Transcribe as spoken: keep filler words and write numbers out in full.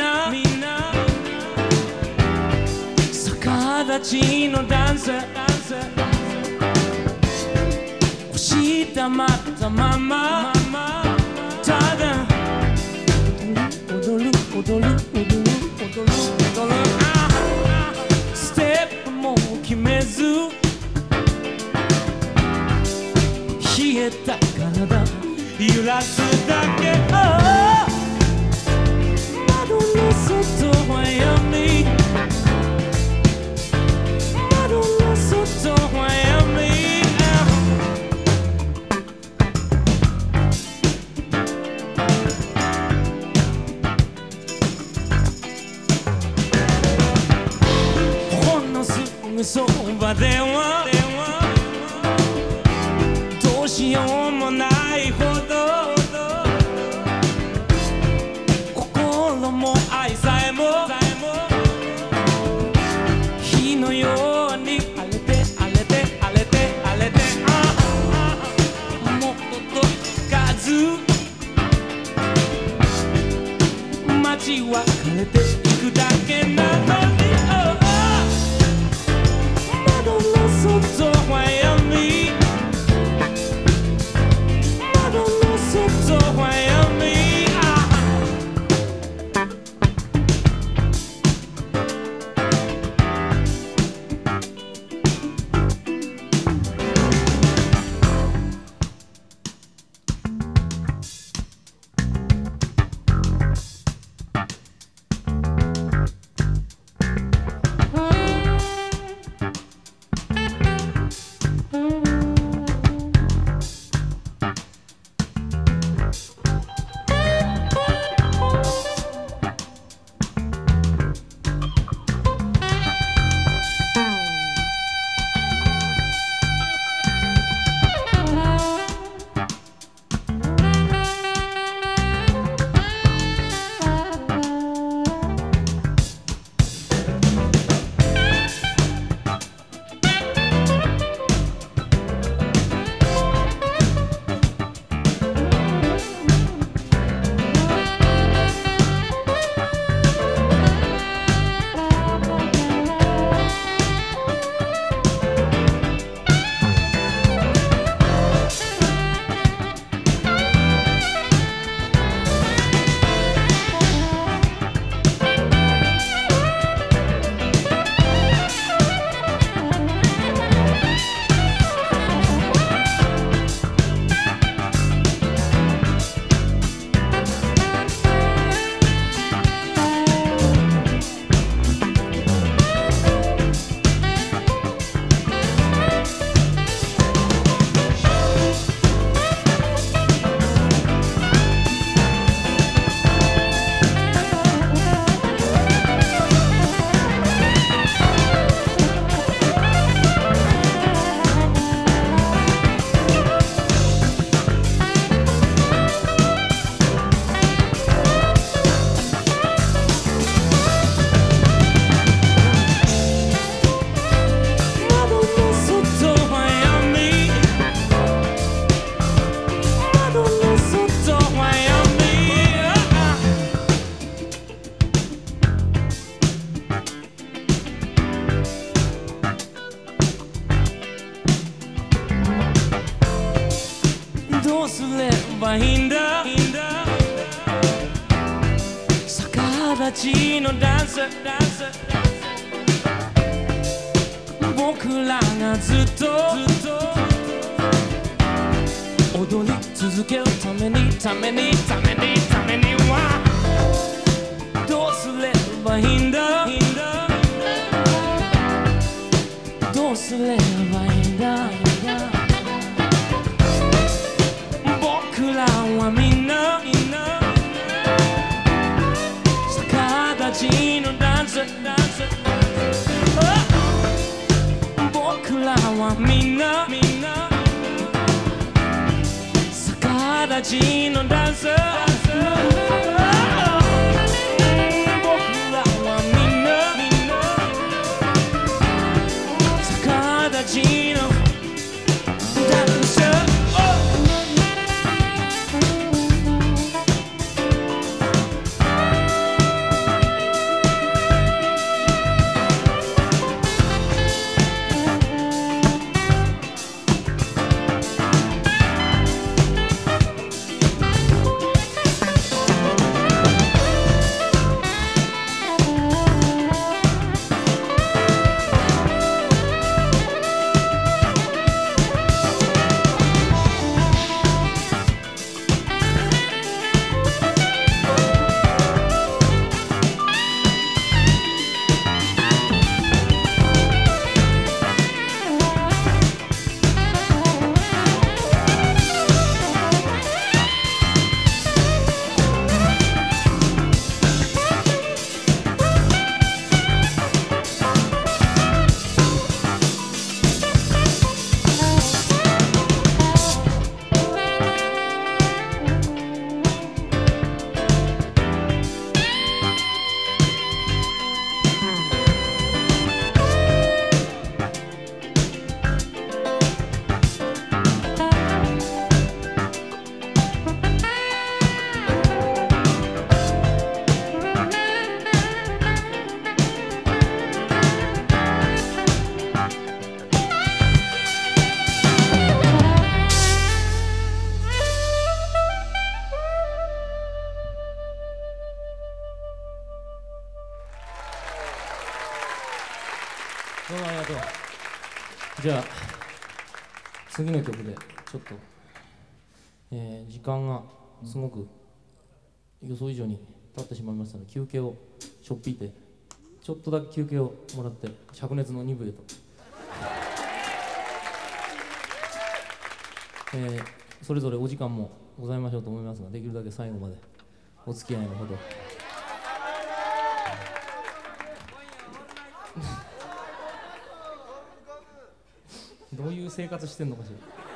なみんな逆立ちのダンス腰黙ったままただ踊る踊る踊る踊る踊るステップも決めず冷えた体揺らすだけ、oh、窓の外は闇窓の外は闇ほんのすぐそばではどうしようもないほど心も愛さえも火のように荒れて荒れて荒れて荒れてもっと近づ街は枯れていくだけなのに、oh、窓の外は闇窓の外は闇どうすればいいんだ逆立ちのダンス僕らがずっと踊り続けるためにためにためにためにはどうすればいいんだどうすればいいんだ僕らはみんな逆立ちのダンス僕らはみんな逆立ちのダンス僕らはみんな逆立ちのダンスどうもありがとう。じゃあ次の曲でちょっと、えー時間がすごく予想以上に経ってしまいましたので、休憩をしょっぴいてちょっとだけ休憩をもらって灼熱のに部へと、えーそれぞれお時間もございましょうと思いますが、できるだけ最後までお付き合いのほどどういう生活してんのかしら。